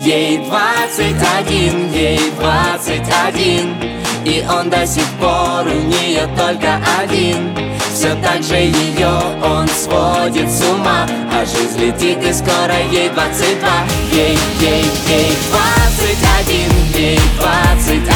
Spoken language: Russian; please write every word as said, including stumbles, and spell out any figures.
ей двадцать один, ей двадцать один, и он до сих пор у нее только один. Все так же ее он сводит с ума, а жизнь летит и скоро ей двадцать два. Ей, ей, ей двадцать один, ей двадцать